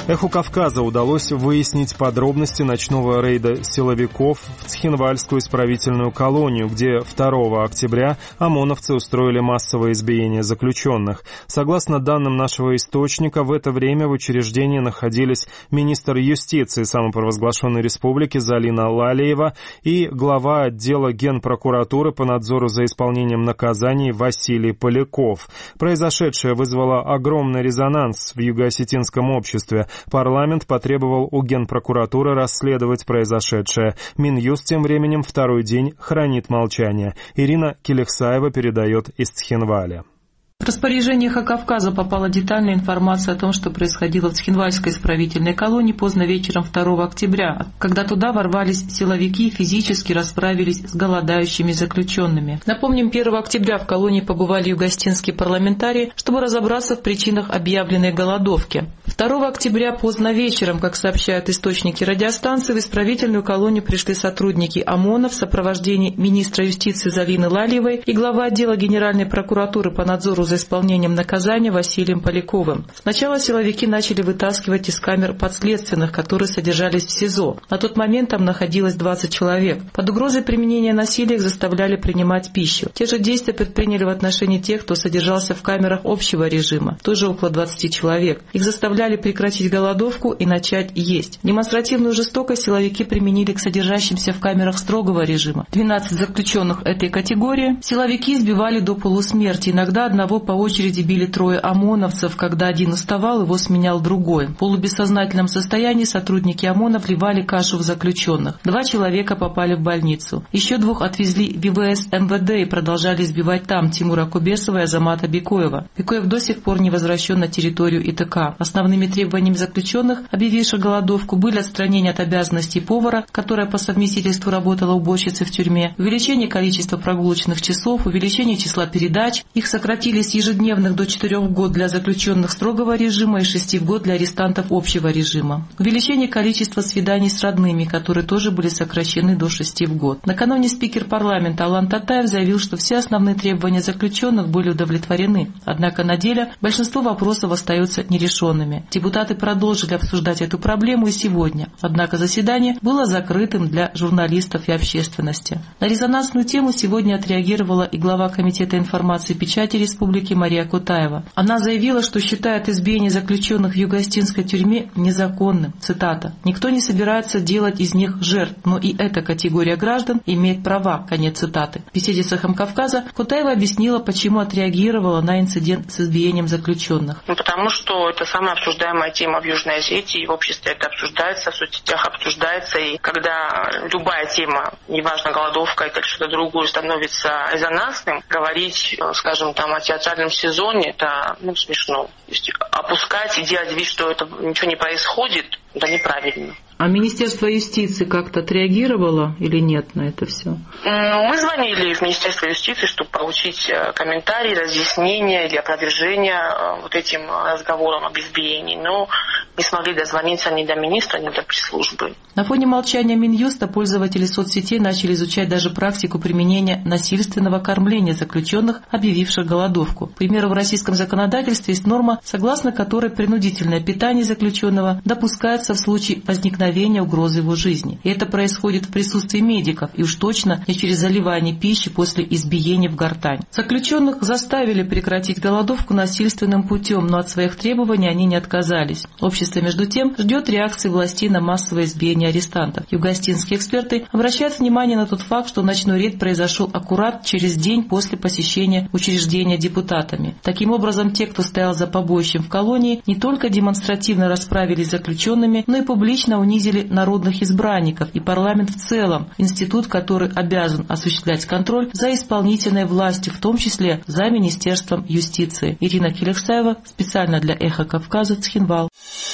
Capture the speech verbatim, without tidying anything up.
Эху Кавказа удалось выяснить подробности ночного рейда силовиков в Цхинвальскую исправительную колонию, где второго октября ОМОНовцы устроили массовое избиение заключенных. Согласно данным нашего источника, в это время в учреждении находились министр юстиции самопровозглашенной республики Залина Лалиева и глава отдела Генпрокуратуры по надзору за исполнением наказаний Василий Поляков. Произошедшее вызвало огромный резонанс в юго-осетинском обществе. Парламент потребовал у Генпрокуратуры расследовать произошедшее. Минюст тем временем второй день хранит молчание. Ирина Келехсаева передает из Цхинваля. В распоряжение Эхо Кавказа попала детальная информация о том, что происходило в Цхинвальской исправительной колонии поздно вечером второго октября, когда туда ворвались силовики и физически расправились с голодающими заключенными. Напомним, первого октября в колонии побывали юго-осетинские парламентарии, чтобы разобраться в причинах объявленной голодовки. второго октября поздно вечером, как сообщают источники радиостанции, в исправительную колонию пришли сотрудники ОМОНа в сопровождении министра юстиции Залины Лалиевой и глава отдела Генеральной прокуратуры по надзору за исполнением наказания Василием Поляковым. Сначала силовики начали вытаскивать из камер подследственных, которые содержались в СИЗО. На тот момент там находилось двадцать человек. Под угрозой применения насилия их заставляли принимать пищу. Те же действия предприняли в отношении тех, кто содержался в камерах общего режима, тоже около двадцати человек. Их заставляли прекратить голодовку и начать есть. Демонстративную жестокость силовики применили к содержащимся в камерах строгого режима. двенадцать заключенных этой категории силовики избивали до полусмерти. Иногда одного по очереди били трое ОМОНовцев. Когда один уставал, его сменял другой. В полубессознательном состоянии сотрудники ОМОНа вливали кашу в заключенных. Два человека попали в больницу. Еще двух отвезли в ВВС МВД и продолжали избивать там Тимура Кубесова и Азамата Бекоева. Бекоев до сих пор не возвращен на территорию ИТК. Основными требованиями заключенных, объявивших голодовку, были отстранение от обязанностей повара, которая по совместительству работала уборщицей в тюрьме, увеличение количества прогулочных часов, увеличение числа передач. Их сократили с ежедневных до четырех в год для заключенных строгого режима и шести в год для арестантов общего режима. Увеличение количества свиданий с родными, которые тоже были сокращены до шести в год. Накануне спикер парламента Алан Татаев заявил, что все основные требования заключенных были удовлетворены. Однако на деле большинство вопросов остаются нерешенными. Депутаты продолжили обсуждать эту проблему и сегодня. Однако заседание было закрытым для журналистов и общественности. На резонансную тему сегодня отреагировала и глава Комитета информации и печати Республики Мария Кутаева. Она заявила, что считает избиение заключенных в юго-осетинской тюрьме незаконным. Цитата. «Никто не собирается делать из них жертв, но и эта категория граждан имеет права». Конец цитаты. В беседе с Эхом Кавказа Кутаева объяснила, почему отреагировала на инцидент с избиением заключенных. Ну, потому что это самая обсуждаемая тема в Южной Осетии, в обществе это обсуждается, в соцсетях обсуждается, и когда любая тема, неважно голодовка или что-то другое, становится резонансным, говорить, скажем, там о театральном сезоне, это ну, смешно. То есть опускать и делать вид, что это ничего не происходит, это неправильно. А Министерство юстиции как-то отреагировало или нет на это все? Мы звонили в Министерство юстиции, чтобы получить комментарии, разъяснения или опровержения вот этим разговорам об избиении, но не смогли дозвониться ни до министра, ни до пресс-службы. На фоне молчания Минюста пользователи соцсетей начали изучать даже практику применения насильственного кормления заключенных, объявивших голодовку. К примеру, в российском законодательстве есть норма, согласно которой принудительное питание заключенного допускается в случае возникновения угрозы его жизни. И это происходит в присутствии медиков, и уж точно не через заливание пищи после избиения в гортань. Заключенных заставили прекратить голодовку насильственным путем, но от своих требований они не отказались. Общество, между тем, ждет реакции властей на массовое избиение арестантов. Юго-осетинские эксперты обращают внимание на тот факт, что ночной рейд произошел аккурат через день после посещения учреждения депутатами. Таким образом, те, кто стоял за побоищем в колонии, не только демонстративно расправились с заключенными, но и публично унизили народных избранников и парламент в целом, институт, который обязан осуществлять контроль за исполнительной властью, в том числе за Министерством юстиции. Ирина Келехсаева, специально для Эхо Кавказа, Цхинвал.